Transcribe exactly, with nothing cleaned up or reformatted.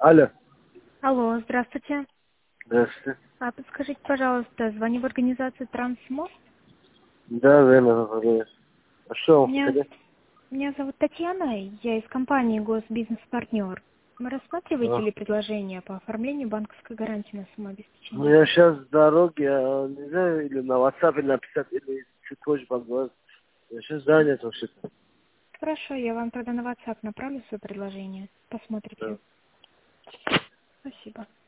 Алло. Алло, здравствуйте. Здравствуйте. А подскажите, пожалуйста, звоню в организацию Трансмост. Да, верно, говорю. А что вам Меня, хотели? меня зовут Татьяна, я из компании Госбизнес-партнер. Вы рассматриваете А. ли предложение по оформлению банковской гарантии на Ну, самообеспечение? я сейчас в дороге, я не знаю, или на WhatsApp написать, или чуть позже поговорить. Я сейчас занят вообще-то. Хорошо, я вам тогда на WhatsApp направлю свое предложение. Да. Посмотрите. Спасибо.